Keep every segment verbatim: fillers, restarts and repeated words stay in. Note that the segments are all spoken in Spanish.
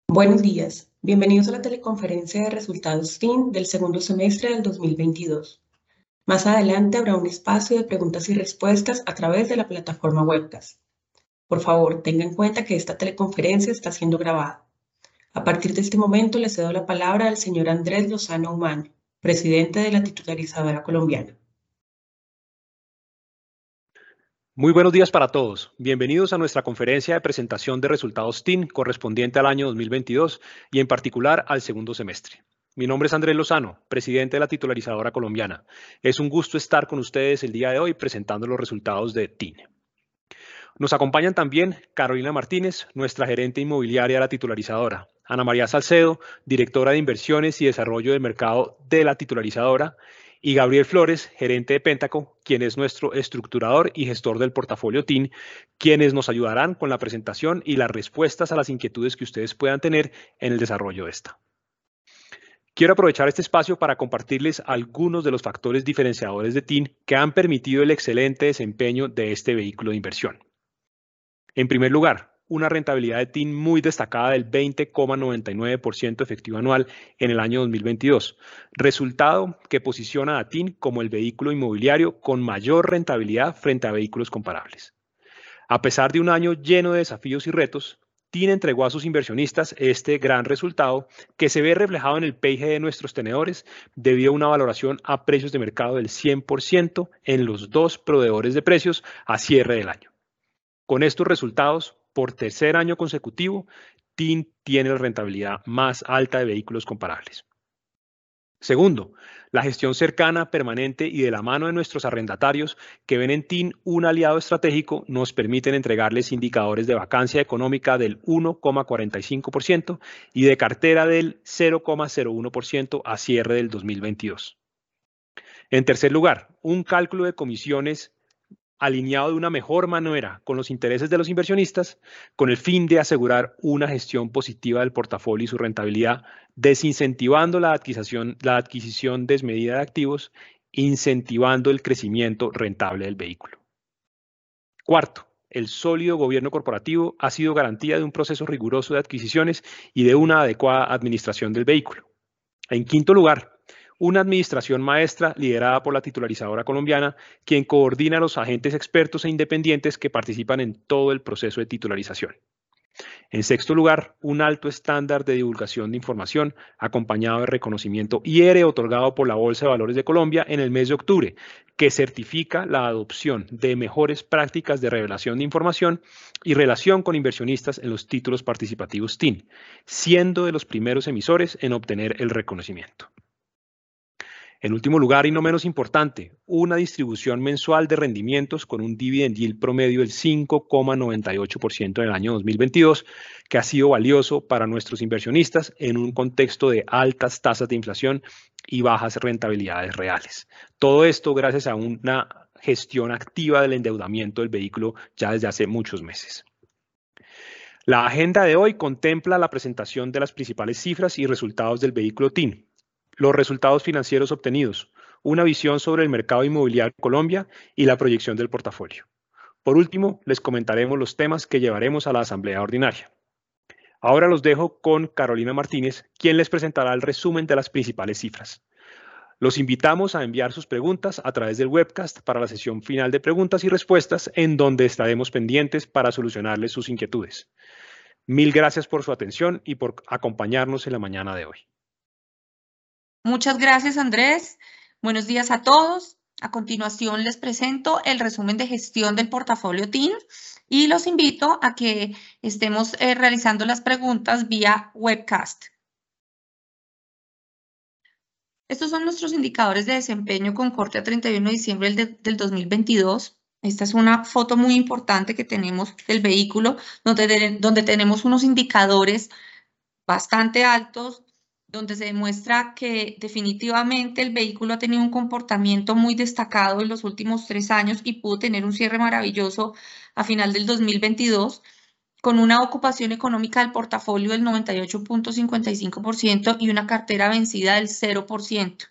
Buenos días, bienvenidos a la teleconferencia de resultados T I N del segundo semestre del dos mil veintidós. Más adelante habrá un espacio de preguntas y respuestas a través de la plataforma webcast. Por favor, tenga en cuenta que esta teleconferencia está siendo grabada. A partir de este momento le cedo la palabra al señor Andrés Lozano Humano, presidente de la titularizadora colombiana. Muy buenos días para todos. Bienvenidos a nuestra conferencia de presentación de resultados T I N correspondiente al año dos mil veintidós y en particular al segundo semestre. Mi nombre es Andrés Lozano, presidente de la titularizadora colombiana. Es un gusto estar con ustedes el día de hoy presentando los resultados de T I N. Nos acompañan también Carolina Martínez, nuestra gerente inmobiliaria de la titularizadora, Ana María Salcedo, directora de inversiones y desarrollo del mercado de la titularizadora, y Gabriel Flores, gerente de Pentaco, quien es nuestro estructurador y gestor del portafolio T I N, quienes nos ayudarán con la presentación y las respuestas a las inquietudes que ustedes puedan tener en el desarrollo de esta. Quiero aprovechar este espacio para compartirles algunos de los factores diferenciadores de T I N que han permitido el excelente desempeño de este vehículo de inversión. En primer lugar, una rentabilidad de T I N muy destacada del veinte coma noventa y nueve por ciento efectivo anual en el año dos mil veintidós, resultado que posiciona a T I N como el vehículo inmobiliario con mayor rentabilidad frente a vehículos comparables. A pesar de un año lleno de desafíos y retos, T I N entregó a sus inversionistas este gran resultado que se ve reflejado en el P I G de nuestros tenedores debido a una valoración a precios de mercado del cien por ciento en los dos proveedores de precios a cierre del año. Con estos resultados, por tercer año consecutivo, T I N tiene la rentabilidad más alta de vehículos comparables. Segundo, la gestión cercana, permanente y de la mano de nuestros arrendatarios que ven en T I N un aliado estratégico nos permiten entregarles indicadores de vacancia económica del uno coma cuarenta y cinco por ciento y de cartera del cero coma cero uno por ciento a cierre del dos mil veintidós. En tercer lugar, un cálculo de comisiones alineado de una mejor manera con los intereses de los inversionistas, con el fin de asegurar una gestión positiva del portafolio y su rentabilidad, desincentivando la adquisición, la adquisición desmedida de activos, incentivando el crecimiento rentable del vehículo. Cuarto, el sólido gobierno corporativo ha sido garantía de un proceso riguroso de adquisiciones y de una adecuada administración del vehículo. En quinto lugar, una administración maestra liderada por la titularizadora colombiana, quien coordina a los agentes expertos e independientes que participan en todo el proceso de titularización. En sexto lugar, un alto estándar de divulgación de información acompañado de reconocimiento I E R E otorgado por la Bolsa de Valores de Colombia en el mes de octubre, que certifica la adopción de mejores prácticas de revelación de información y relación con inversionistas en los títulos participativos T I N, siendo de los primeros emisores en obtener el reconocimiento. En último lugar, y no menos importante, una distribución mensual de rendimientos con un dividend yield promedio del cinco coma noventa y ocho por ciento en el año dos mil veintidós, que ha sido valioso para nuestros inversionistas en un contexto de altas tasas de inflación y bajas rentabilidades reales. Todo esto gracias a una gestión activa del endeudamiento del vehículo ya desde hace muchos meses. La agenda de hoy contempla la presentación de las principales cifras y resultados del vehículo T I N, los resultados financieros obtenidos, una visión sobre el mercado inmobiliario en Colombia y la proyección del portafolio. Por último, les comentaremos los temas que llevaremos a la asamblea ordinaria. Ahora los dejo con Carolina Martínez, quien les presentará el resumen de las principales cifras. Los invitamos a enviar sus preguntas a través del webcast para la sesión final de preguntas y respuestas, en donde estaremos pendientes para solucionarles sus inquietudes. Mil gracias por su atención y por acompañarnos en la mañana de hoy. Muchas gracias, Andrés. Buenos días a todos. A continuación les presento el resumen de gestión del portafolio T I N y los invito a que estemos eh, realizando las preguntas vía webcast. Estos son nuestros indicadores de desempeño con corte a treinta y uno de diciembre del, del dos mil veintidós. Esta es una foto muy importante que tenemos del vehículo, donde, de, donde tenemos unos indicadores bastante altos, donde se demuestra que definitivamente el vehículo ha tenido un comportamiento muy destacado en los últimos tres años y pudo tener un cierre maravilloso a final del dos mil veintidós, con una ocupación económica del portafolio del noventa y ocho punto cincuenta y cinco por ciento y una cartera vencida del cero por ciento.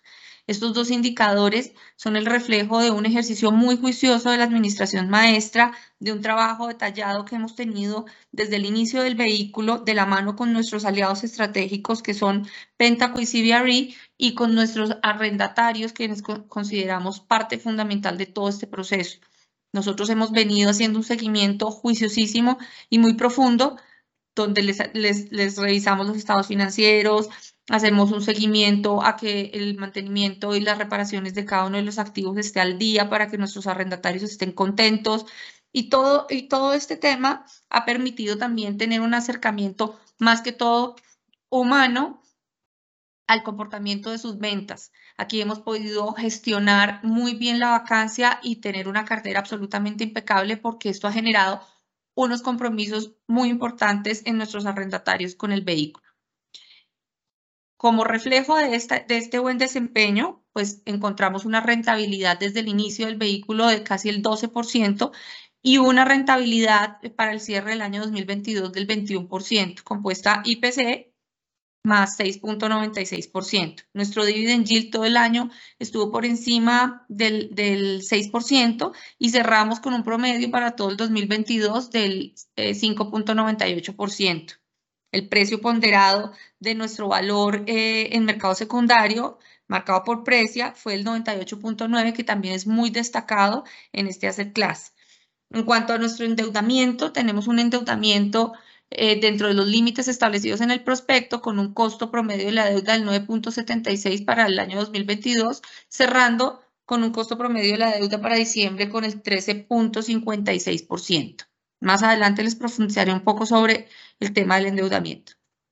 Estos dos indicadores son el reflejo de un ejercicio muy juicioso de la administración maestra, de un trabajo detallado que hemos tenido desde el inicio del vehículo, de la mano con nuestros aliados estratégicos que son Pentaco y C B R E y con nuestros arrendatarios, quienes consideramos parte fundamental de todo este proceso. Nosotros hemos venido haciendo un seguimiento juiciosísimo y muy profundo, donde les, les, les revisamos los estados financieros, hacemos un seguimiento a que el mantenimiento y las reparaciones de cada uno de los activos esté al día para que nuestros arrendatarios estén contentos. Y todo, y todo este tema ha permitido también tener un acercamiento más que todo humano al comportamiento de sus ventas. Aquí hemos podido gestionar muy bien la vacancia y tener una cartera absolutamente impecable porque esto ha generado unos compromisos muy importantes en nuestros arrendatarios con el vehículo. Como reflejo de, esta, de este buen desempeño, pues encontramos una rentabilidad desde el inicio del vehículo de casi el doce por ciento y una rentabilidad para el cierre del año dos mil veintidós del veintiuno por ciento, compuesta I P C más seis punto noventa y seis por ciento. Nuestro dividend yield todo el año estuvo por encima del, del seis por ciento y cerramos con un promedio para todo el dos mil veintidós del eh, cinco punto noventa y ocho por ciento. El precio ponderado de nuestro valor eh, en mercado secundario, marcado por Precia, fue el noventa y ocho punto nueve, que también es muy destacado en este asset class. En cuanto a nuestro endeudamiento, tenemos un endeudamiento eh, dentro de los límites establecidos en el prospecto con un costo promedio de la deuda del nueve punto setenta y seis para el año dos mil veintidós, cerrando con un costo promedio de la deuda para diciembre con el trece punto cincuenta y seis por ciento. Más adelante les profundizaré un poco sobre el tema del endeudamiento.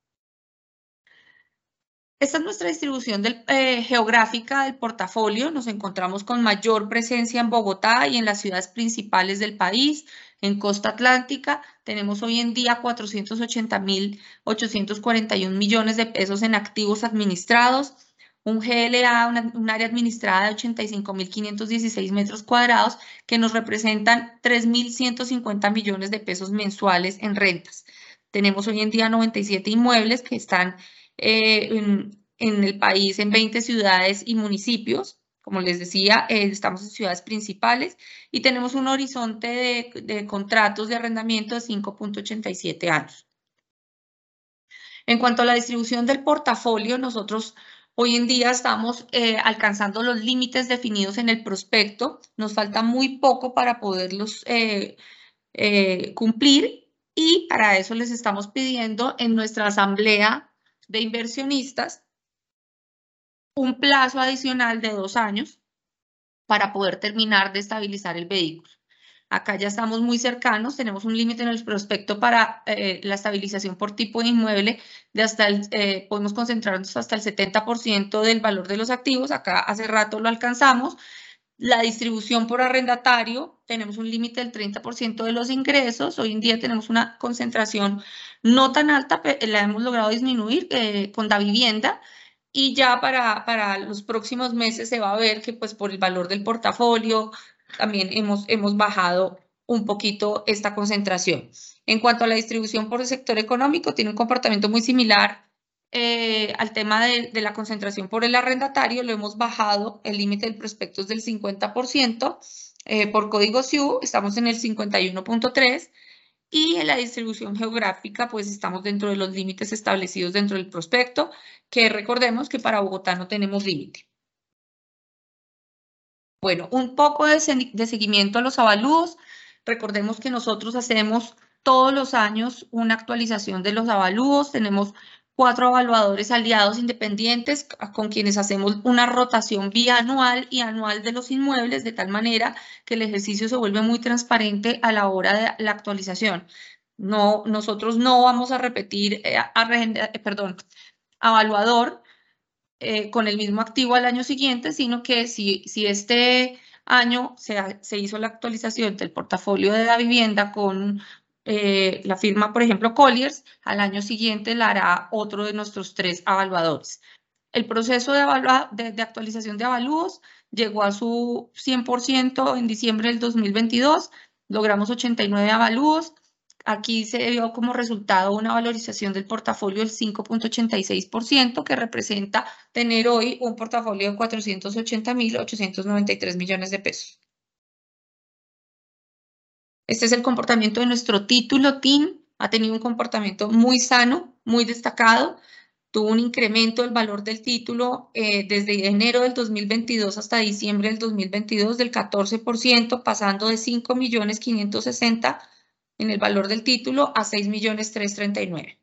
Esta es nuestra distribución del, eh, geográfica del portafolio. Nos encontramos con mayor presencia en Bogotá y en las ciudades principales del país. En Costa Atlántica tenemos hoy en día cuatrocientos ochenta mil ochocientos cuarenta y uno millones de pesos en activos administrados, un G L A, una, un área administrada de ochenta y cinco mil quinientos dieciséis metros cuadrados que nos representan tres mil ciento cincuenta millones de pesos mensuales en rentas. Tenemos hoy en día noventa y siete inmuebles que están Eh, en, en el país, en veinte ciudades y municipios. Como les decía, eh, estamos en ciudades principales y tenemos un horizonte de, de contratos de arrendamiento de cinco punto ochenta y siete años. En cuanto a la distribución del portafolio, nosotros hoy en día estamos eh, alcanzando los límites definidos en el prospecto. Nos falta muy poco para poderlos eh, eh, cumplir y para eso les estamos pidiendo en nuestra asamblea de inversionistas un plazo adicional de dos años para poder terminar de estabilizar el vehículo. Acá ya estamos muy cercanos, tenemos un límite en el prospecto para eh, la estabilización por tipo de inmueble de hasta el, eh, podemos concentrarnos hasta el setenta por ciento del valor de los activos. Acá hace rato lo alcanzamos. La distribución por arrendatario, tenemos un límite del treinta por ciento de los ingresos. Hoy en día tenemos una concentración no tan alta, la hemos logrado disminuir eh, con Davivienda, y ya para, para los próximos meses se va a ver que pues por el valor del portafolio también hemos, hemos bajado un poquito esta concentración. En cuanto a la distribución por el sector económico, tiene un comportamiento muy similar Eh, al tema de, de la concentración por el arrendatario. Lo hemos bajado, el límite del prospecto es del cincuenta por ciento, eh, por código S I U estamos en el cincuenta y uno punto tres y en la distribución geográfica pues estamos dentro de los límites establecidos dentro del prospecto, que recordemos que para Bogotá no tenemos límite. Bueno, un poco de, de seguimiento a los avalúos. Recordemos que nosotros hacemos todos los años una actualización de los avalúos. Tenemos cuatro evaluadores aliados independientes con quienes hacemos una rotación bianual y anual de los inmuebles, de tal manera que el ejercicio se vuelve muy transparente a la hora de la actualización. No, nosotros no vamos a repetir, eh, a, eh, perdón, evaluador eh, con el mismo activo al año siguiente, sino que si, si este año se, se hizo la actualización del portafolio de la vivienda con Eh, la firma, por ejemplo, Colliers, al año siguiente la hará otro de nuestros tres evaluadores. El proceso de, de, de actualización de avalúos llegó a su cien por ciento en diciembre del dos mil veintidós, logramos ochenta y nueve avalúos, aquí se dio como resultado una valorización del portafolio del cinco punto ochenta y seis por ciento, que representa tener hoy un portafolio de cuatrocientos ochenta mil ochocientos noventa y tres millones de pesos. Este es el comportamiento de nuestro título T I N. Ha tenido un comportamiento muy sano, muy destacado. Tuvo un incremento del valor del título eh, desde enero del dos mil veintidós hasta diciembre del dos mil veintidós del catorce por ciento, pasando de cinco millones quinientos sesenta en el valor del título a seis millones trescientos treinta y nueve.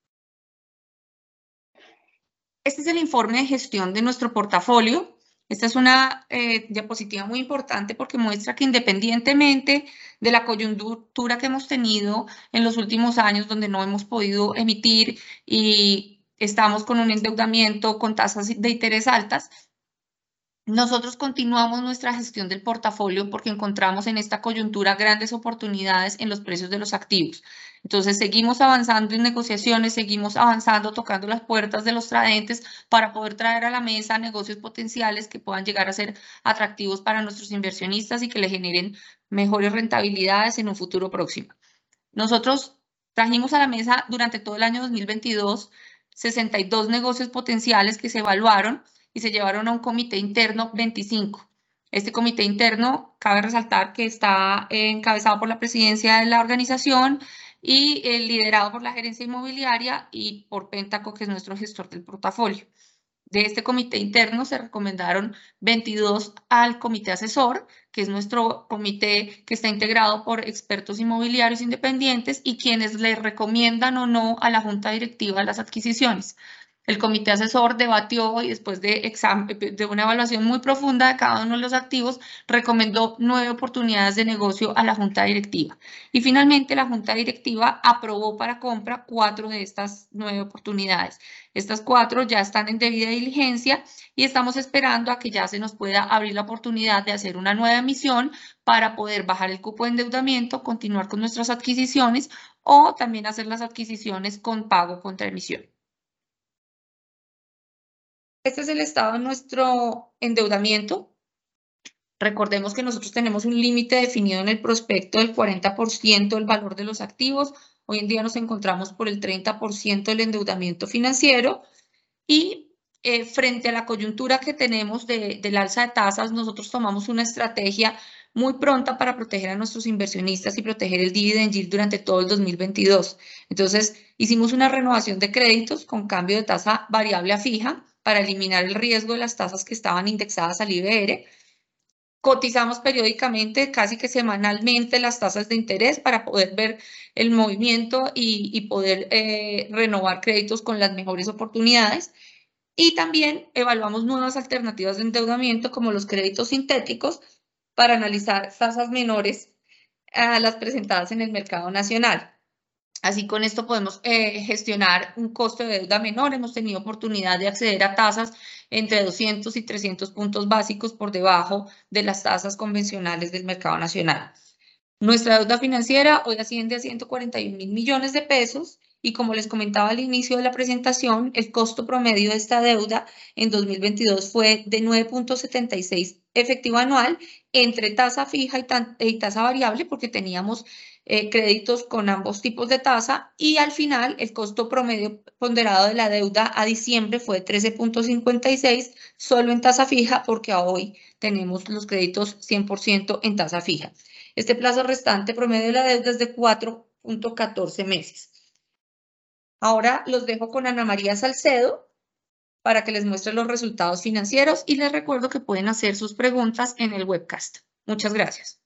Este es el informe de gestión de nuestro portafolio. Esta es una eh, diapositiva muy importante porque muestra que independientemente de la coyuntura que hemos tenido en los últimos años, donde no hemos podido emitir y estamos con un endeudamiento con tasas de interés altas, nosotros continuamos nuestra gestión del portafolio porque encontramos en esta coyuntura grandes oportunidades en los precios de los activos. Entonces, seguimos avanzando en negociaciones, seguimos avanzando, tocando las puertas de los tradentes para poder traer a la mesa negocios potenciales que puedan llegar a ser atractivos para nuestros inversionistas y que le generen mejores rentabilidades en un futuro próximo. Nosotros trajimos a la mesa durante todo el año dos mil veintidós sesenta y dos negocios potenciales que se evaluaron y se llevaron a un comité interno veinticinco. Este comité interno, cabe resaltar que está encabezado por la presidencia de la organización y eh, liderado por la gerencia inmobiliaria y por Pentaco, que es nuestro gestor del portafolio. De este comité interno se recomendaron veintidós al comité asesor, que es nuestro comité que está integrado por expertos inmobiliarios independientes y quienes le recomiendan o no a la junta directiva las adquisiciones. El comité asesor debatió y después de, de una evaluación muy profunda de cada uno de los activos, recomendó nueve oportunidades de negocio a la junta directiva. Y finalmente la junta directiva aprobó para compra cuatro de estas nueve oportunidades. Estas cuatro ya están en debida diligencia y estamos esperando a que ya se nos pueda abrir la oportunidad de hacer una nueva emisión para poder bajar el cupo de endeudamiento, continuar con nuestras adquisiciones o también hacer las adquisiciones con pago contra emisión. Este es el estado de nuestro endeudamiento. Recordemos que nosotros tenemos un límite definido en el prospecto del cuarenta por ciento del valor de los activos. Hoy en día nos encontramos por el treinta por ciento del endeudamiento financiero y eh, frente a la coyuntura que tenemos de, del alza de tasas, nosotros tomamos una estrategia muy pronta para proteger a nuestros inversionistas y proteger el dividend yield durante todo el dos mil veintidós. Entonces, hicimos una renovación de créditos con cambio de tasa variable a fija para eliminar el riesgo de las tasas que estaban indexadas al I B R. Cotizamos periódicamente, casi que semanalmente, las tasas de interés para poder ver el movimiento y, y poder eh, renovar créditos con las mejores oportunidades. Y también evaluamos nuevas alternativas de endeudamiento como los créditos sintéticos para analizar tasas menores a las presentadas en el mercado nacional. Así con esto podemos eh, gestionar un costo de deuda menor. Hemos tenido oportunidad de acceder a tasas entre doscientos y trescientos puntos básicos por debajo de las tasas convencionales del mercado nacional. Nuestra deuda financiera hoy asciende a ciento cuarenta y un mil millones de pesos y como les comentaba al inicio de la presentación, el costo promedio de esta deuda en dos mil veintidós fue de nueve punto setenta y seis efectivo anual entre tasa fija y, y tasa variable porque teníamos eh, créditos con ambos tipos de tasa y al final el costo promedio ponderado de la deuda a diciembre fue trece punto cincuenta y seis solo en tasa fija porque hoy tenemos los créditos cien por ciento en tasa fija. Este plazo restante promedio de la deuda es de cuatro punto catorce meses. Ahora los dejo con Ana María Salcedo para que les muestre los resultados financieros y les recuerdo que pueden hacer sus preguntas en el webcast. Muchas gracias.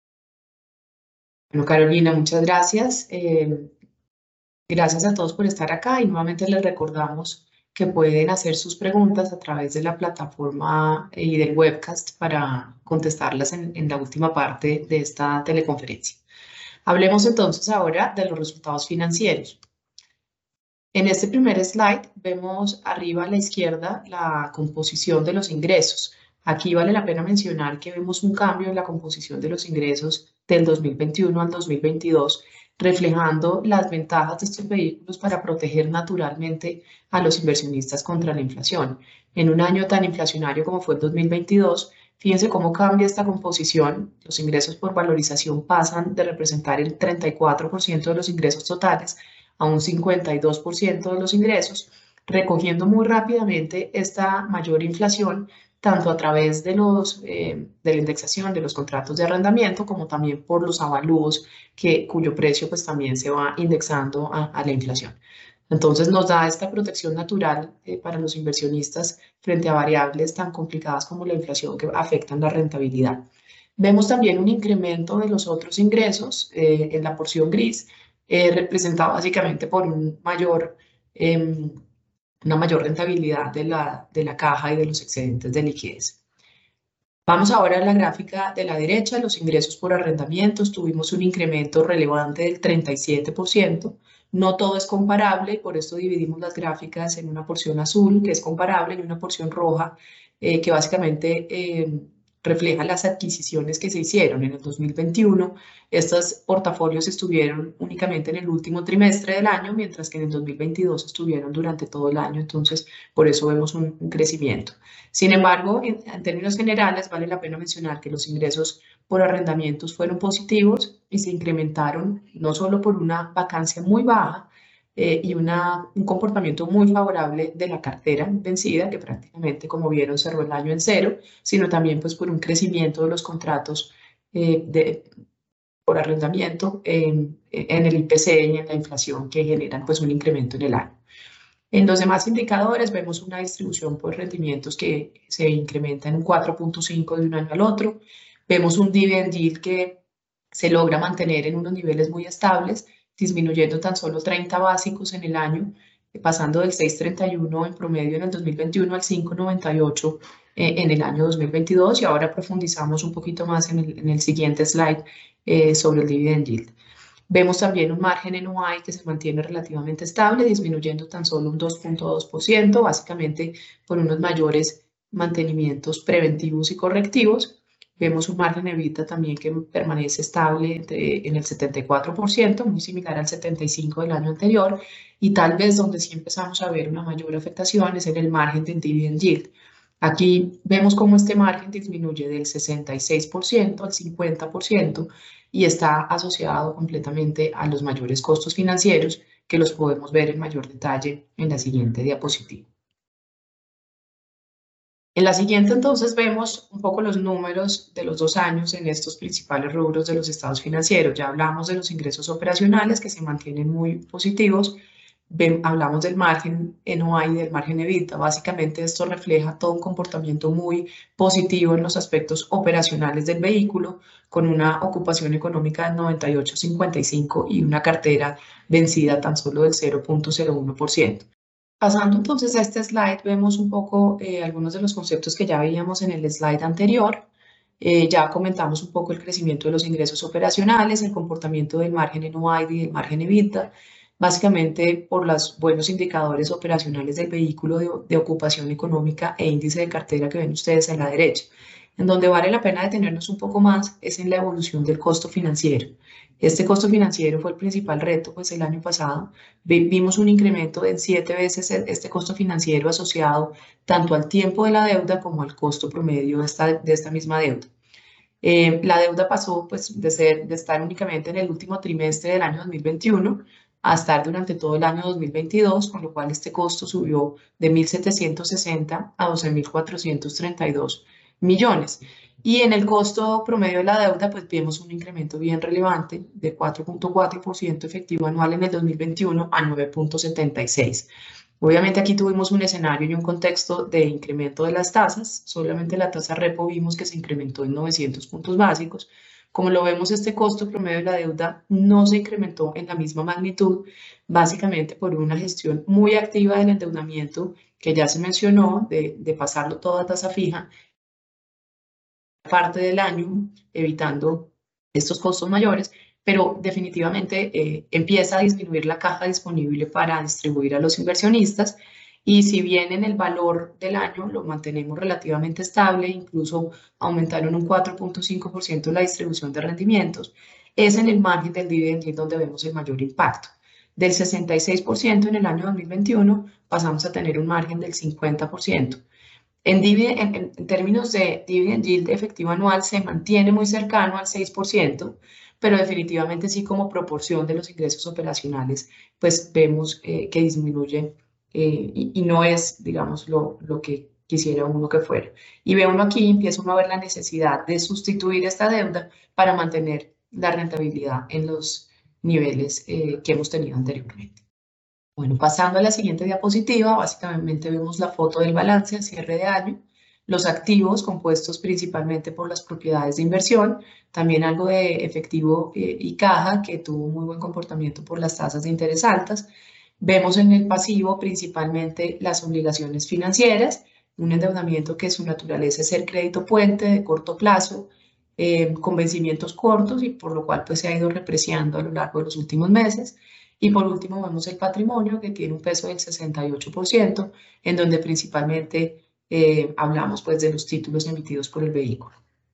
Bueno, Carolina, muchas gracias. Eh, gracias a todos por estar acá y nuevamente les recordamos que pueden hacer sus preguntas a través de la plataforma y del webcast para contestarlas en, en la última parte de esta teleconferencia. Hablemos entonces ahora de los resultados financieros. En este primer slide vemos arriba a la izquierda la composición de los ingresos. Aquí vale la pena mencionar que vemos un cambio en la composición de los ingresos del dos mil veintiuno al dos mil veintidós, reflejando las ventajas de estos vehículos para proteger naturalmente a los inversionistas contra la inflación. En un año tan inflacionario como fue el dos mil veintidós, Fíjense cómo cambia esta composición. Los ingresos por valorización pasan de representar el treinta y cuatro por ciento de los ingresos totales a un cincuenta y dos por ciento de los ingresos, recogiendo muy rápidamente esta mayor inflación, tanto a través de, los, eh, de la indexación de los contratos de arrendamiento, como también por los avalúos, que, cuyo precio pues, también se va indexando a, a la inflación. Entonces nos da esta protección natural eh, para los inversionistas frente a variables tan complicadas como la inflación que afectan la rentabilidad. Vemos también un incremento de los otros ingresos eh, en la porción gris, eh, representada básicamente por un mayor, eh, una mayor rentabilidad de la, de la caja y de los excedentes de liquidez. Vamos ahora a la gráfica de la derecha, los ingresos por arrendamientos. Tuvimos un incremento relevante del treinta y siete por ciento. No todo es comparable y por esto dividimos las gráficas en una porción azul, que es comparable, y una porción roja, eh, que básicamente eh, refleja las adquisiciones que se hicieron en el dos mil veintiuno. Estos portafolios estuvieron únicamente en el último trimestre del año, mientras que en el dos mil veintidós estuvieron durante todo el año, entonces por eso vemos un, un crecimiento. Sin embargo, en, en términos generales, vale la pena mencionar que los ingresos por arrendamientos fueron positivos y se incrementaron no solo por una vacancia muy baja eh, y una, un comportamiento muy favorable de la cartera vencida, que prácticamente, como vieron, cerró el año en cero, sino también pues, por un crecimiento de los contratos eh, de, por arrendamiento eh, en el I P C y en la inflación, que generan pues, un incremento en el año. En los demás indicadores vemos una distribución por rendimientos que se incrementa en un cuatro punto cinco de un año al otro. Vemos un dividend yield que se logra mantener en unos niveles muy estables, disminuyendo tan solo treinta básicos en el año, pasando del seis punto treinta y uno en promedio en el dos mil veintiuno al cinco punto noventa y ocho eh, en el año dos mil veintidós. Y ahora profundizamos un poquito más en el, en el siguiente slide eh, sobre el dividend yield. Vemos también un margen N O I que se mantiene relativamente estable, disminuyendo tan solo un dos punto dos por ciento, básicamente por unos mayores mantenimientos preventivos y correctivos. Vemos un margen EBITDA también que permanece estable entre, en el setenta y cuatro por ciento, muy similar al setenta y cinco por ciento del año anterior, y tal vez donde sí empezamos a ver una mayor afectación es en el margen de dividend yield. Aquí vemos cómo este margen disminuye del sesenta y seis por ciento al cincuenta por ciento y está asociado completamente a los mayores costos financieros, que los podemos ver en mayor detalle en la siguiente diapositiva. En la siguiente, entonces, vemos un poco los números de los dos años en estos principales rubros de los estados financieros. Ya hablamos de los ingresos operacionales, que se mantienen muy positivos. Ven, hablamos del margen N O I y del margen EBITDA. Básicamente, esto refleja todo un comportamiento muy positivo en los aspectos operacionales del vehículo, con una ocupación económica del noventa y ocho punto cincuenta y cinco y una cartera vencida tan solo del cero punto cero uno por ciento. Pasando entonces a este slide, vemos un poco eh, algunos de los conceptos que ya veíamos en el slide anterior. Eh, ya comentamos un poco el crecimiento de los ingresos operacionales, el comportamiento del margen N O I y del margen EBITDA, básicamente por los buenos indicadores operacionales del vehículo de, de ocupación económica e índice de cartera que ven ustedes en la derecha. En donde vale la pena detenernos un poco más es en la evolución del costo financiero. Este costo financiero fue el principal reto, pues el año pasado vimos un incremento de siete veces este costo financiero asociado tanto al tiempo de la deuda como al costo promedio de esta, de esta misma deuda. Eh, la deuda pasó pues, de, ser, de estar únicamente en el último trimestre del año dos mil veintiuno a estar durante todo el año dos mil veintidós, con lo cual este costo subió de mil setecientos sesenta a doce mil cuatrocientos treinta y dos millones. Y en el costo promedio de la deuda, pues vemos un incremento bien relevante de cuatro punto cuatro por ciento efectivo anual en el dos mil veintiuno a nueve punto setenta y seis. Obviamente aquí tuvimos un escenario y un contexto de incremento de las tasas. Solamente la tasa repo vimos que se incrementó en novecientos puntos básicos. Como lo vemos, este costo promedio de la deuda no se incrementó en la misma magnitud, básicamente por una gestión muy activa del endeudamiento que ya se mencionó, de, de pasarlo todo a tasa fija, parte del año, evitando estos costos mayores, pero definitivamente eh, empieza a disminuir la caja disponible para distribuir a los inversionistas. Y si bien en el valor del año lo mantenemos relativamente estable, incluso aumentaron un cuatro punto cinco por ciento la distribución de rendimientos, es en el margen del dividend yield donde vemos el mayor impacto. Del sesenta y seis por ciento en el año dos mil veintiuno pasamos a tener un margen del cincuenta por ciento. En, en, en términos de dividend yield efectivo anual se mantiene muy cercano al seis por ciento, pero definitivamente sí como proporción de los ingresos operacionales, pues vemos eh, que disminuye eh, y, y no es, digamos, lo, lo que quisiera uno que fuera. Y ve uno aquí, empieza uno a ver la necesidad de sustituir esta deuda para mantener la rentabilidad en los niveles eh, que hemos tenido anteriormente. Bueno, pasando a la siguiente diapositiva, básicamente vemos la foto del balance al cierre de año, los activos compuestos principalmente por las propiedades de inversión, también algo de efectivo eh, y caja que tuvo muy buen comportamiento por las tasas de interés altas. Vemos en el pasivo principalmente las obligaciones financieras, un endeudamiento que su naturaleza es ser crédito puente de corto plazo, eh, con vencimientos cortos y por lo cual pues se ha ido repreciando a lo largo de los últimos meses. Y por último vemos el patrimonio que tiene un peso del sesenta y ocho por ciento, en donde principalmente eh, hablamos pues de los títulos emitidos por el vehículo.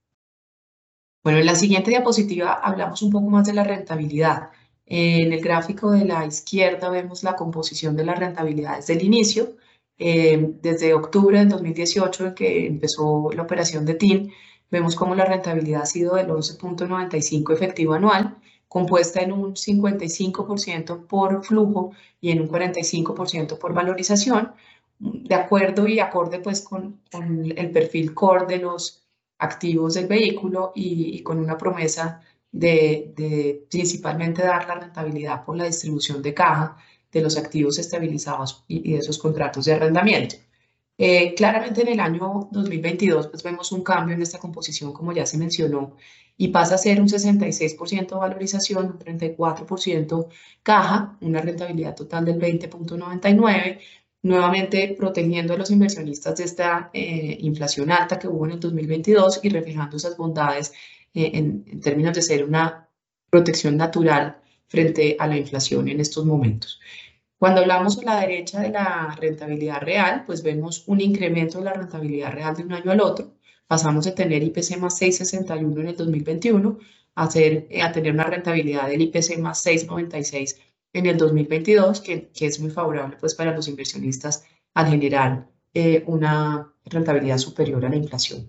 Bueno, en la siguiente diapositiva hablamos un poco más de la rentabilidad. En el gráfico de la izquierda vemos la composición de las rentabilidades del inicio. Eh, desde octubre del dos mil dieciocho, en que empezó la operación de T I N, vemos cómo la rentabilidad ha sido del once punto noventa y cinco efectivo anual, compuesta en un cincuenta y cinco por ciento por flujo y en un cuarenta y cinco por ciento por valorización, de acuerdo y acorde pues con, con el perfil core de los activos del vehículo y, y con una promesa de, de principalmente dar la rentabilidad por la distribución de caja de los activos estabilizados y, y de esos contratos de arrendamiento. Eh, claramente en el año dos mil veintidós pues vemos un cambio en esta composición, como ya se mencionó, y pasa a ser un sesenta y seis por ciento valorización, un treinta y cuatro por ciento caja, una rentabilidad total del veinte punto noventa y nueve, nuevamente protegiendo a los inversionistas de esta eh, inflación alta que hubo en el dos mil veintidós y reflejando esas bondades eh, en, en términos de ser una protección natural frente a la inflación en estos momentos. Cuando hablamos a la derecha de la rentabilidad real, pues vemos un incremento de la rentabilidad real de un año al otro. Pasamos de tener I P C más seis punto sesenta y uno en el dos mil veintiuno a, hacer, a tener una rentabilidad del I P C más seis punto noventa y seis en el dos mil veintidós, que, que es muy favorable pues, para los inversionistas al generar eh, una rentabilidad superior a la inflación.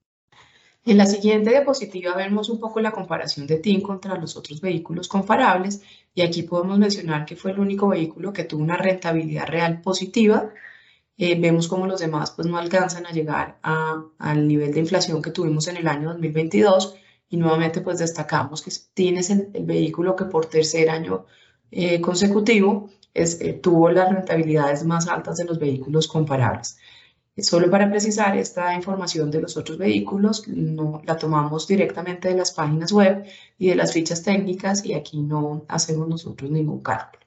En la siguiente diapositiva vemos un poco la comparación de T I N contra los otros vehículos comparables y aquí podemos mencionar que fue el único vehículo que tuvo una rentabilidad real positiva. Eh, vemos como los demás pues no alcanzan a llegar a, al nivel de inflación que tuvimos en el año dos mil veintidós y nuevamente pues destacamos que T I N es el, el vehículo que por tercer año eh, consecutivo es, eh, tuvo las rentabilidades más altas de los vehículos comparables. Solo para precisar, esta información de los otros vehículos no, la tomamos directamente de las páginas web y de las fichas técnicas y aquí no hacemos nosotros ningún cálculo.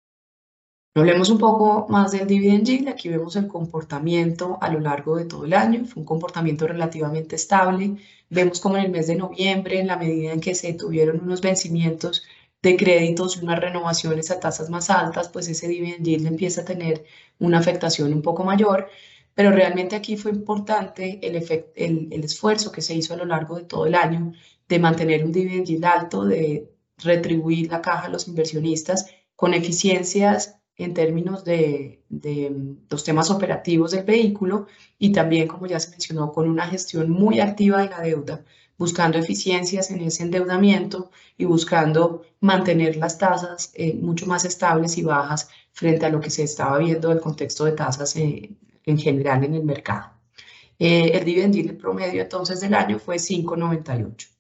Hablemos un poco más del dividend yield. Aquí vemos el comportamiento a lo largo de todo el año. Fue un comportamiento relativamente estable. Vemos como en el mes de noviembre, en la medida en que se tuvieron unos vencimientos de créditos y unas renovaciones a tasas más altas, pues ese dividend yield empieza a tener una afectación un poco mayor. Pero realmente aquí fue importante el, el, el esfuerzo que se hizo a lo largo de todo el año de mantener un dividend yield alto, de retribuir la caja a los inversionistas con eficiencias en términos de, de los temas operativos del vehículo y también, como ya se mencionó, con una gestión muy activa de la deuda, buscando eficiencias en ese endeudamiento y buscando mantener las tasas eh, mucho más estables y bajas frente a lo que se estaba viendo del contexto de tasas eh, en general en el mercado. Eh, el dividend yield promedio entonces del año fue cinco punto noventa y ocho.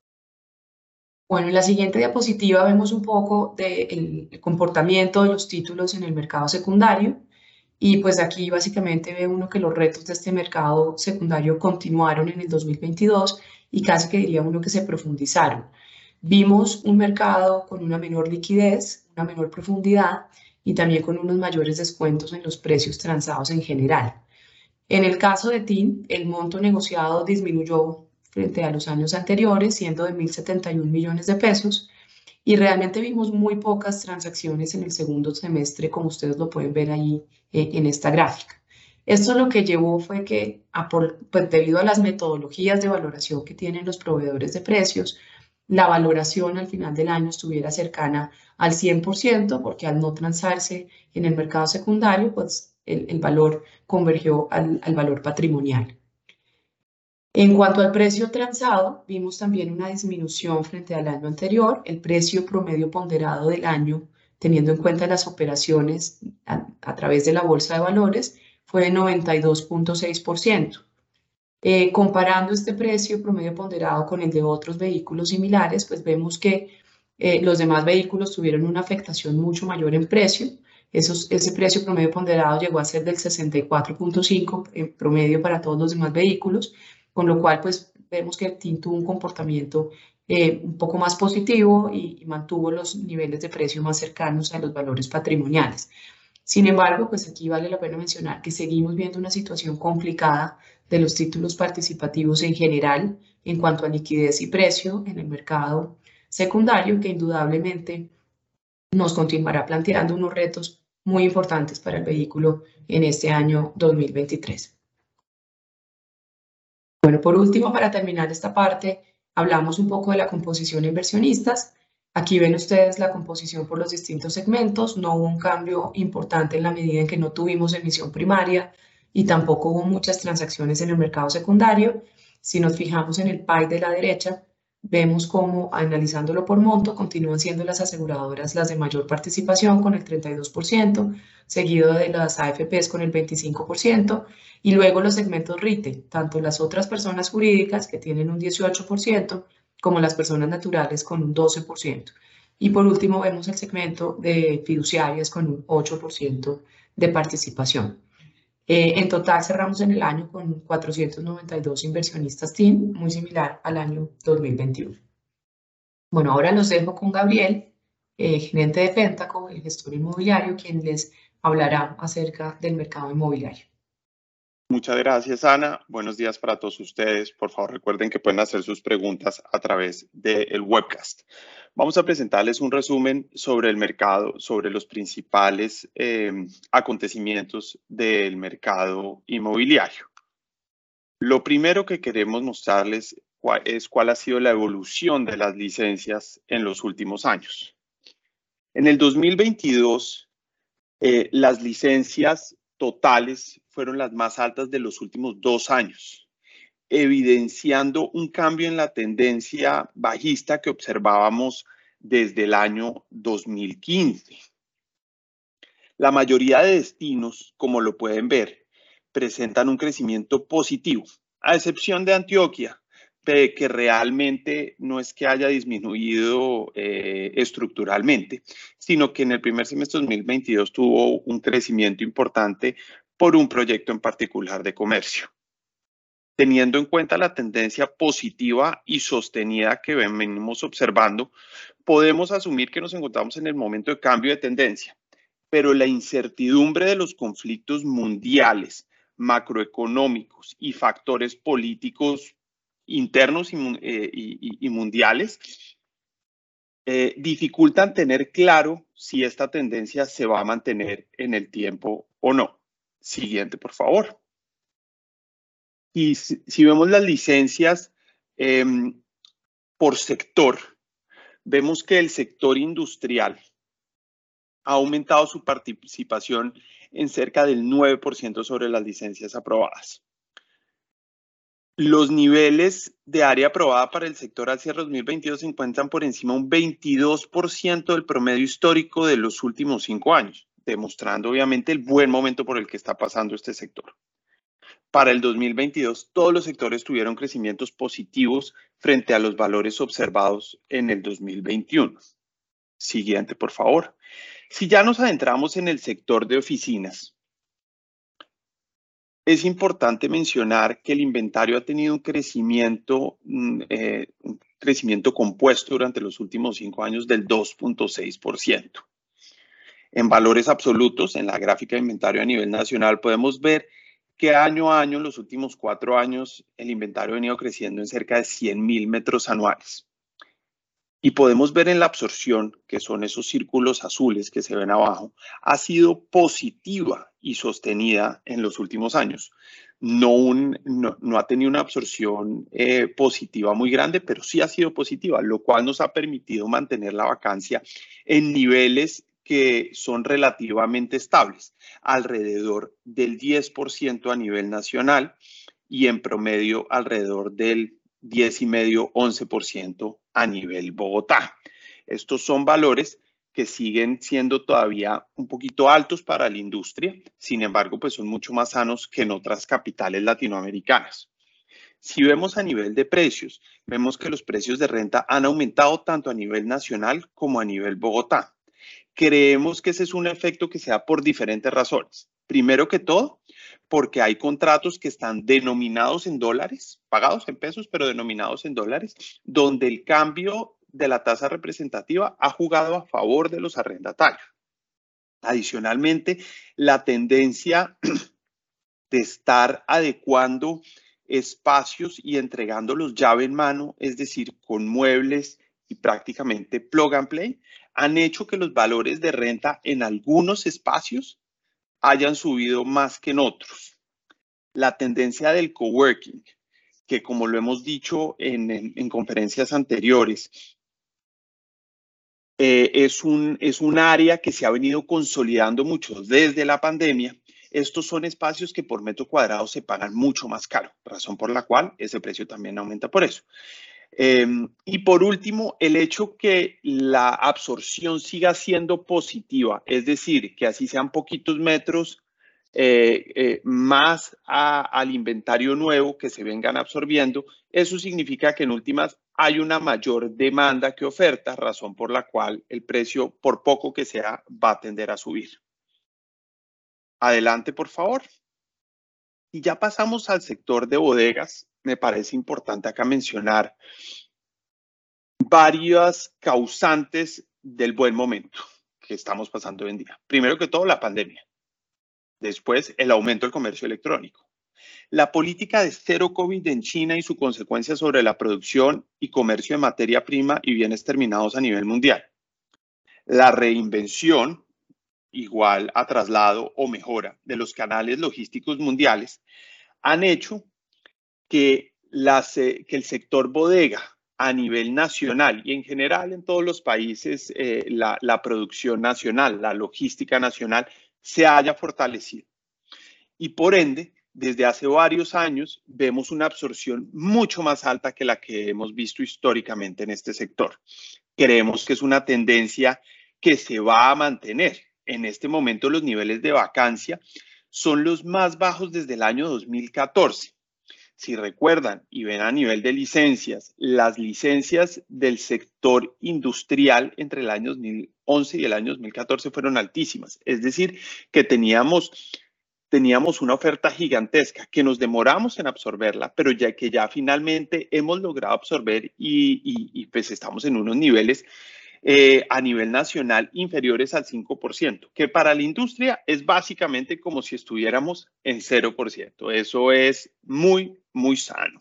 Bueno, en la siguiente diapositiva vemos un poco del comportamiento de los títulos en el mercado secundario y pues aquí básicamente ve uno que los retos de este mercado secundario continuaron en el dos mil veintidós y casi que diría uno que se profundizaron. Vimos un mercado con una menor liquidez, una menor profundidad y también con unos mayores descuentos en los precios transados en general. En el caso de T I N, el monto negociado disminuyó frente a los años anteriores, siendo de mil setenta y un millones de pesos, y realmente vimos muy pocas transacciones en el segundo semestre, como ustedes lo pueden ver ahí eh, en esta gráfica. Esto lo que llevó fue que, a por, pues debido a las metodologías de valoración que tienen los proveedores de precios, la valoración al final del año estuviera cercana al cien por ciento, porque al no transarse en el mercado secundario, pues el, el valor convergió al, al valor patrimonial. En cuanto al precio transado, vimos también una disminución frente al año anterior. El precio promedio ponderado del año, teniendo en cuenta las operaciones a, a través de la bolsa de valores, fue de noventa y dos punto seis por ciento. Eh, comparando este precio promedio ponderado con el de otros vehículos similares, pues vemos que eh, los demás vehículos tuvieron una afectación mucho mayor en precio. Esos, ese precio promedio ponderado llegó a ser del sesenta y cuatro punto cinco en promedio para todos los demás vehículos, con lo cual pues vemos que el T I N tuvo un comportamiento eh, un poco más positivo y, y mantuvo los niveles de precio más cercanos a los valores patrimoniales. Sin embargo, pues aquí vale la pena mencionar que seguimos viendo una situación complicada de los títulos participativos en general en cuanto a liquidez y precio en el mercado secundario, que indudablemente nos continuará planteando unos retos muy importantes para el vehículo en este año dos mil veintitrés. Bueno, por último, para terminar esta parte, hablamos un poco de la composición de inversionistas. Aquí ven ustedes la composición por los distintos segmentos. No hubo un cambio importante en la medida en que no tuvimos emisión primaria y tampoco hubo muchas transacciones en el mercado secundario. Si nos fijamos en el pie de la derecha, vemos cómo, analizándolo por monto, continúan siendo las aseguradoras las de mayor participación con el treinta y dos por ciento, seguido de las A F Ps con el veinticinco por ciento, y luego los segmentos retail, tanto las otras personas jurídicas que tienen un dieciocho por ciento, como las personas naturales con un doce por ciento. Y por último vemos el segmento de fiduciarias con un ocho por ciento de participación. Eh, en total cerramos en el año con cuatrocientos noventa y dos inversionistas T I N, muy similar al año dos mil veintiuno. Bueno, ahora los dejo con Gabriel, eh, gerente de Pentaco, el gestor inmobiliario, quien les hablará acerca del mercado inmobiliario. Muchas gracias, Ana. Buenos días para todos ustedes. Por favor, recuerden que pueden hacer sus preguntas a través del webcast. Vamos a presentarles un resumen sobre el mercado, sobre los principales eh, acontecimientos del mercado inmobiliario. Lo primero que queremos mostrarles es cuál ha sido la evolución de las licencias en los últimos años. En el dos mil veintidós, eh, las licencias totales fueron las más altas de los últimos dos años, evidenciando un cambio en la tendencia bajista que observábamos desde el año dos mil quince. La mayoría de destinos, como lo pueden ver, presentan un crecimiento positivo, a excepción de Antioquia, de que realmente no es que haya disminuido eh, estructuralmente, sino que en el primer semestre de dos mil veintidós tuvo un crecimiento importante por un proyecto en particular de comercio. Teniendo en cuenta la tendencia positiva y sostenida que venimos observando, podemos asumir que nos encontramos en el momento de cambio de tendencia, pero la incertidumbre de los conflictos mundiales, macroeconómicos y factores políticos internos y, eh, y, y mundiales eh, dificultan tener claro si esta tendencia se va a mantener en el tiempo o no. Siguiente, por favor. Y si, si vemos las licencias eh, por sector, vemos que el sector industrial ha aumentado su participación en cerca del nueve por ciento sobre las licencias aprobadas. Los niveles de área aprobada para el sector al cierre dos mil veintidós se encuentran por encima de un veintidós por ciento del promedio histórico de los últimos cinco años, demostrando obviamente el buen momento por el que está pasando este sector. Para el dos mil veintidós, todos los sectores tuvieron crecimientos positivos frente a los valores observados en el dos mil veintiuno. Siguiente, por favor. Si ya nos adentramos en el sector de oficinas, es importante mencionar que el inventario ha tenido un crecimiento, eh, un crecimiento compuesto durante los últimos cinco años del dos punto seis por ciento. En valores absolutos, en la gráfica de inventario a nivel nacional, podemos ver que año a año, en los últimos cuatro años, el inventario ha venido creciendo en cerca de cien mil metros anuales. Y podemos ver en la absorción, que son esos círculos azules que se ven abajo, ha sido positiva y sostenida en los últimos años. No, un, no, no ha tenido una absorción eh, positiva muy grande, pero sí ha sido positiva, lo cual nos ha permitido mantener la vacancia en niveles que son relativamente estables, alrededor del diez por ciento a nivel nacional y en promedio alrededor del diez y medio, once por ciento a nivel Bogotá. Estos son valores que siguen siendo todavía un poquito altos para la industria, sin embargo, pues son mucho más sanos que en otras capitales latinoamericanas. Si vemos a nivel de precios, vemos que los precios de renta han aumentado tanto a nivel nacional como a nivel Bogotá. Creemos que ese es un efecto que se da por diferentes razones. Primero que todo, porque hay contratos que están denominados en dólares, pagados en pesos, pero denominados en dólares, donde el cambio de la tasa representativa ha jugado a favor de los arrendatarios. Adicionalmente, la tendencia de estar adecuando espacios y entregándolos llave en mano, es decir, con muebles y prácticamente plug and play, han hecho que los valores de renta en algunos espacios hayan subido más que en otros. La tendencia del coworking, que como lo hemos dicho en, en, en conferencias anteriores, eh, es, un, es un área que se ha venido consolidando mucho desde la pandemia. Estos son espacios que por metro cuadrado se pagan mucho más caro, razón por la cual ese precio también aumenta por eso. Eh, y por último, el hecho que la absorción siga siendo positiva, es decir, que así sean poquitos metros eh, eh, más a, al inventario nuevo que se vengan absorbiendo, eso significa que en últimas hay una mayor demanda que oferta, razón por la cual el precio, por poco que sea, va a tender a subir. Adelante, por favor. Y ya pasamos al sector de bodegas. Me parece importante acá mencionar varias causantes del buen momento que estamos pasando hoy en día. Primero que todo, la pandemia. Después, el aumento del comercio electrónico. La política de cero COVID en China y su consecuencia sobre la producción y comercio de materia prima y bienes terminados a nivel mundial. La reinvención, igual a traslado o mejora de los canales logísticos mundiales, han hecho que, las, eh, que el sector bodega a nivel nacional y en general en todos los países, eh, la, la producción nacional, la logística nacional, se haya fortalecido. Y por ende, desde hace varios años, vemos una absorción mucho más alta que la que hemos visto históricamente en este sector. Creemos que es una tendencia que se va a mantener. En este momento, los niveles de vacancia son los más bajos desde el año dos mil catorce. Si recuerdan y ven a nivel de licencias, las licencias del sector industrial entre el año dos mil once y el año dos mil catorce fueron altísimas. Es decir, que teníamos, teníamos una oferta gigantesca que nos demoramos en absorberla, pero ya que ya finalmente hemos logrado absorber y, y, y pues estamos en unos niveles Eh, a nivel nacional inferiores al cinco por ciento, que para la industria es básicamente como si estuviéramos en cero por ciento. Eso es muy, muy sano.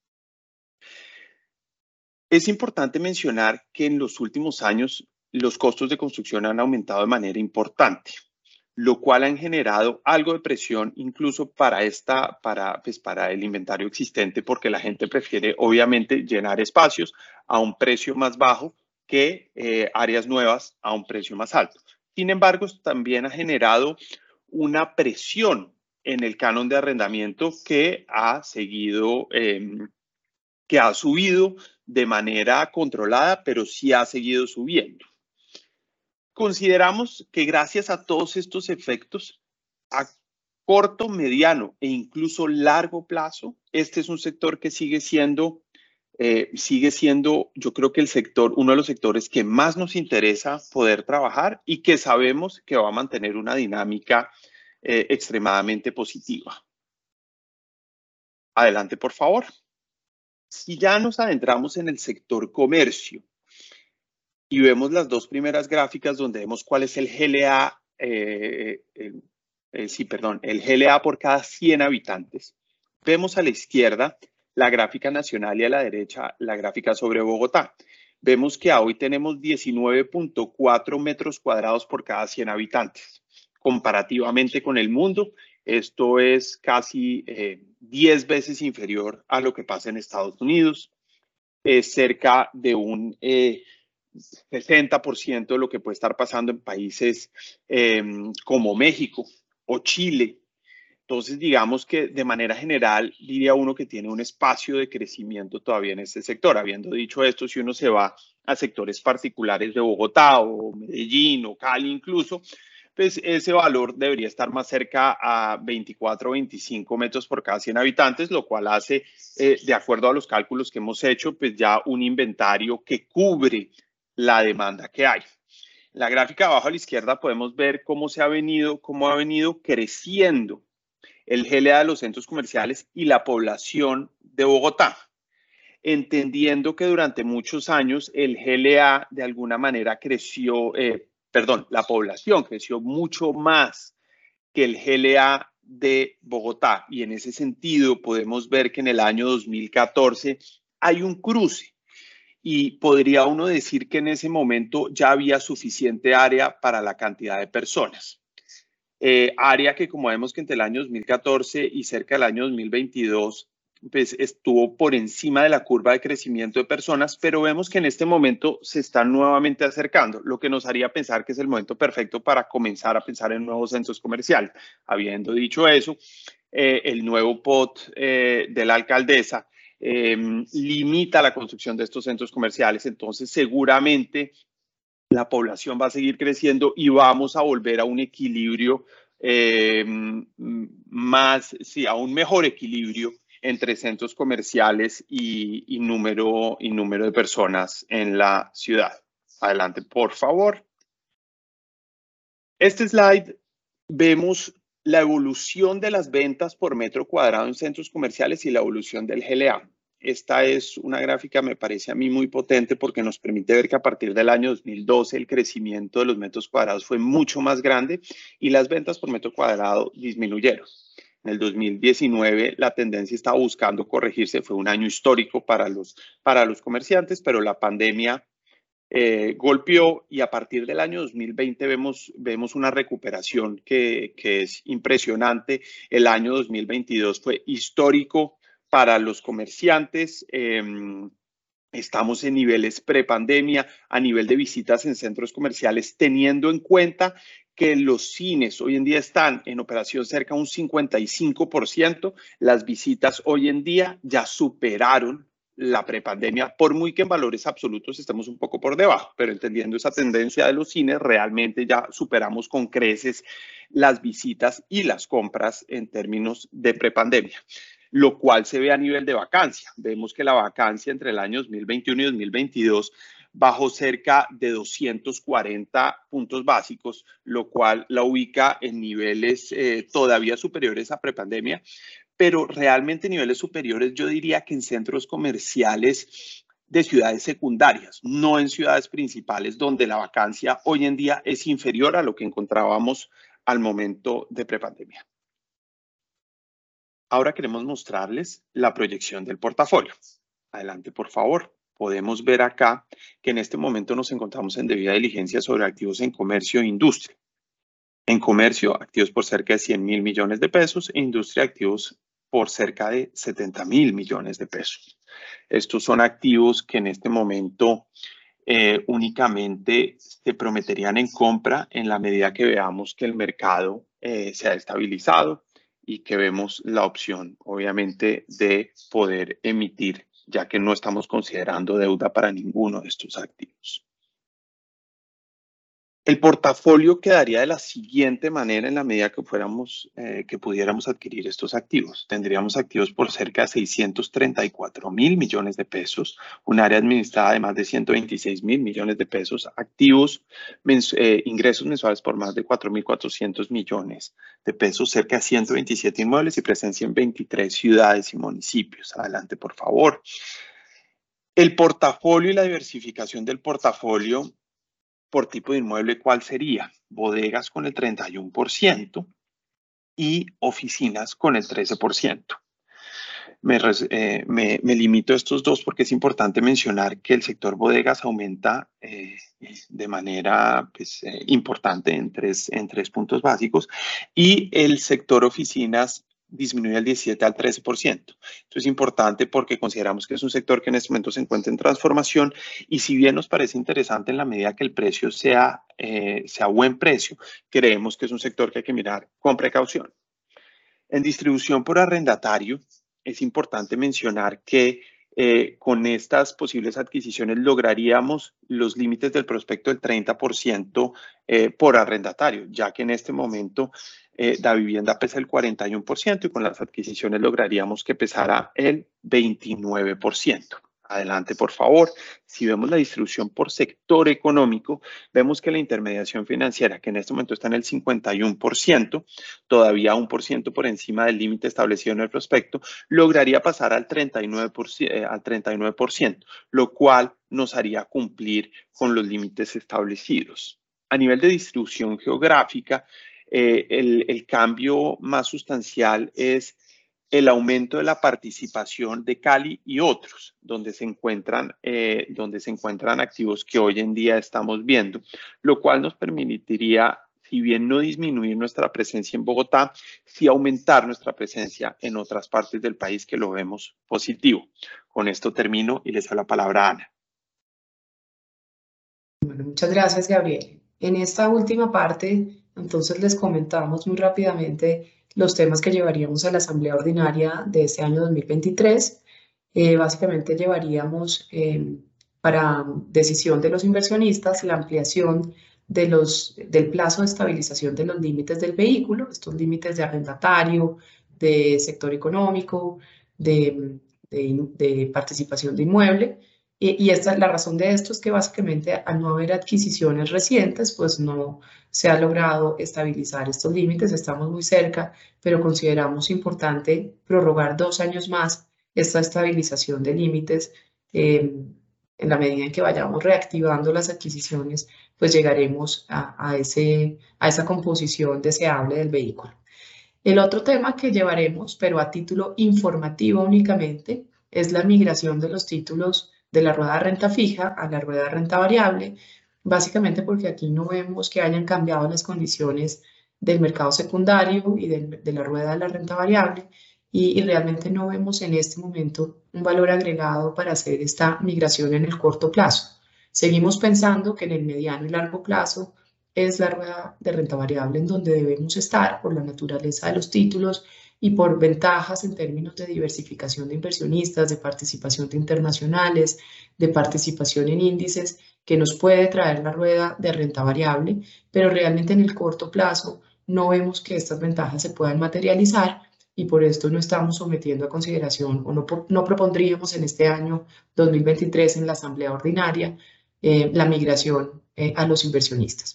Es importante mencionar que en los últimos años los costos de construcción han aumentado de manera importante, lo cual han generado algo de presión incluso para, esta, para, pues para el inventario existente, porque la gente prefiere obviamente llenar espacios a un precio más bajo que eh, áreas nuevas a un precio más alto. Sin embargo, esto también ha generado una presión en el canon de arrendamiento que ha seguido, eh, que ha subido de manera controlada, pero sí ha seguido subiendo. Consideramos que gracias a todos estos efectos, a corto, mediano e incluso largo plazo, este es un sector que sigue siendo Eh, sigue siendo, yo creo que el sector, uno de los sectores que más nos interesa poder trabajar y que sabemos que va a mantener una dinámica eh, extremadamente positiva. Adelante, por favor. Si ya nos adentramos en el sector comercio y vemos las dos primeras gráficas donde vemos cuál es el G L A, eh, el, eh, sí, perdón, el G L A por cada cien habitantes, vemos a la izquierda la gráfica nacional y a la derecha la gráfica sobre Bogotá. vemos que hoy tenemos diecinueve punto cuatro metros cuadrados por cada cien habitantes. Comparativamente con el mundo, esto es casi eh, diez veces inferior a lo que pasa en Estados Unidos. Es cerca de un eh, sesenta por ciento de lo que puede estar pasando en países eh, como México o Chile. Entonces, digamos que de manera general diría uno que tiene un espacio de crecimiento todavía en este sector. Habiendo dicho esto, si uno se va a sectores particulares de Bogotá o Medellín o Cali incluso, pues ese valor debería estar más cerca a veinticuatro o veinticinco metros por cada cien habitantes, lo cual hace, eh, de acuerdo a los cálculos que hemos hecho, pues ya un inventario que cubre la demanda que hay. En la gráfica abajo a la izquierda podemos ver cómo se ha venido, cómo ha venido creciendo el G L A de los centros comerciales y la población de Bogotá, entendiendo que durante muchos años el G L A de alguna manera creció, eh, perdón, la población creció mucho más que el G L A de Bogotá, y en ese sentido podemos ver que en el año dos mil catorce hay un cruce y podría uno decir que en ese momento ya había suficiente área para la cantidad de personas. Eh, área que, como vemos que entre el año dos mil catorce y cerca del año dos mil veintidós, pues estuvo por encima de la curva de crecimiento de personas, pero vemos que en este momento se están nuevamente acercando, lo que nos haría pensar que es el momento perfecto para comenzar a pensar en nuevos centros comerciales. Habiendo dicho eso, eh, el nuevo P O T eh, de la alcaldesa eh, limita la construcción de estos centros comerciales, entonces seguramente la población va a seguir creciendo y vamos a volver a un equilibrio eh, más, sí, a un mejor equilibrio entre centros comerciales y, y, número, y número de personas en la ciudad. Adelante, por favor. Este slide vemos la evolución de las ventas por metro cuadrado en centros comerciales y la evolución del G L A. Esta es una gráfica, me parece a mí muy potente porque nos permite ver que a partir del año dos mil doce el crecimiento de los metros cuadrados fue mucho más grande y las ventas por metro cuadrado disminuyeron. En el dos mil diecinueve la tendencia estaba buscando corregirse, fue un año histórico para los, para los comerciantes, pero la pandemia eh, golpeó y a partir del año dos mil veinte vemos, vemos una recuperación que, que es impresionante. El año dos mil veintidós fue histórico para los comerciantes. Eh, estamos en niveles prepandemia, a nivel de visitas en centros comerciales, teniendo en cuenta que los cines hoy en día están en operación cerca de un cincuenta y cinco por ciento. Las visitas hoy en día ya superaron la prepandemia, por muy que en valores absolutos estemos un poco por debajo, pero entendiendo esa tendencia de los cines, realmente ya superamos con creces las visitas y las compras en términos de prepandemia, lo cual se ve a nivel de vacancia. Vemos que la vacancia entre el año dos mil veintiuno y dos mil veintidós bajó cerca de doscientos cuarenta puntos básicos, lo cual la ubica en niveles eh, todavía superiores a prepandemia, pero realmente niveles superiores yo diría que en centros comerciales de ciudades secundarias, no en ciudades principales, donde la vacancia hoy en día es inferior a lo que encontrábamos al momento de prepandemia. Ahora queremos mostrarles la proyección del portafolio. Adelante, por favor. Podemos ver acá que en este momento nos encontramos en debida diligencia sobre activos en comercio e industria. En comercio, activos por cerca de cien mil millones de pesos e industria, activos por cerca de setenta mil millones de pesos. Estos son activos que en este momento eh, únicamente se prometerían en compra en la medida que veamos que el mercado eh, se ha estabilizado y que vemos la opción, obviamente, de poder emitir, ya que no estamos considerando deuda para ninguno de estos activos. El portafolio quedaría de la siguiente manera en la medida que, fuéramos, eh, que pudiéramos adquirir estos activos. Tendríamos activos por cerca de seiscientos treinta y cuatro mil millones de pesos, un área administrada de más de ciento veintiséis mil millones de pesos, activos, mens eh, ingresos mensuales por más de cuatro mil cuatrocientos millones de pesos, cerca de ciento veintisiete inmuebles y presencia en veintitrés ciudades y municipios. Adelante, por favor. El portafolio y la diversificación del portafolio por tipo de inmueble, ¿cuál sería? Bodegas con el treinta y uno por ciento y oficinas con el trece por ciento. Me, eh, me, me limito a estos dos porque es importante mencionar que el sector bodegas aumenta eh, de manera pues, eh, importante en tres, en tres puntos básicos y el sector oficinas disminuye del diecisiete al trece por ciento. Esto es importante porque consideramos que es un sector que en este momento se encuentra en transformación y si bien nos parece interesante en la medida que el precio sea, eh, sea buen precio, creemos que es un sector que hay que mirar con precaución. En distribución por arrendatario, es importante mencionar que eh, con estas posibles adquisiciones lograríamos los límites del prospecto del treinta por ciento eh, por arrendatario, ya que en este momento eh, la vivienda pesa el cuarenta y uno por ciento y con las adquisiciones lograríamos que pesara el veintinueve por ciento. Adelante, por favor. Si vemos la distribución por sector económico, vemos que la intermediación financiera, que en este momento está en el cincuenta y uno por ciento, todavía un por ciento por encima del límite establecido en el prospecto, lograría pasar al treinta y nueve por ciento, eh, al treinta y nueve por ciento, lo cual nos haría cumplir con los límites establecidos. A nivel de distribución geográfica, eh, el, el cambio más sustancial es el aumento de la participación de Cali y otros, donde se encuentran, eh, donde se encuentran activos que hoy en día estamos viendo, lo cual nos permitiría, si bien no disminuir nuestra presencia en Bogotá, sí aumentar nuestra presencia en otras partes del país que lo vemos positivo. Con esto termino y les doy la palabra a Ana. Bueno, muchas gracias, Gabriel. En esta última parte, entonces les comentamos muy rápidamente los temas que llevaríamos a la Asamblea Ordinaria de este año dos mil veintitrés. Eh, básicamente llevaríamos eh, para decisión de los inversionistas la ampliación de los, del plazo de estabilización de los límites del vehículo, estos límites de arrendatario, de sector económico, de, de, de participación de inmueble. Y, y esta, la razón de esto es que básicamente al no haber adquisiciones recientes, pues no se ha logrado estabilizar estos límites, estamos muy cerca, pero consideramos importante prorrogar dos años más esta estabilización de límites. Eh, en la medida en que vayamos reactivando las adquisiciones, pues llegaremos a, a, ese, a esa composición deseable del vehículo. El otro tema que llevaremos, pero a título informativo únicamente, es la migración de los títulos de la rueda de renta fija a la rueda de renta variable, básicamente porque aquí no vemos que hayan cambiado las condiciones del mercado secundario y de, de la rueda de la renta variable y, y realmente no vemos en este momento un valor agregado para hacer esta migración en el corto plazo. Seguimos pensando que en el mediano y largo plazo es la rueda de renta variable en donde debemos estar por la naturaleza de los títulos y por ventajas en términos de diversificación de inversionistas, de participación de internacionales, de participación en índices que nos puede traer la rueda de renta variable, pero realmente en el corto plazo no vemos que estas ventajas se puedan materializar y por esto no estamos sometiendo a consideración o no, no propondríamos en este año dos mil veintitrés en la Asamblea Ordinaria eh, la migración eh, a los inversionistas.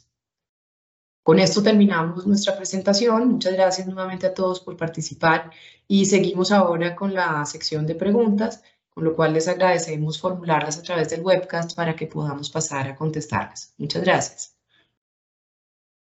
Con esto terminamos nuestra presentación. Muchas gracias nuevamente a todos por participar y seguimos ahora con la sección de preguntas, con lo cual les agradecemos formularlas a través del webcast para que podamos pasar a contestarlas. Muchas gracias.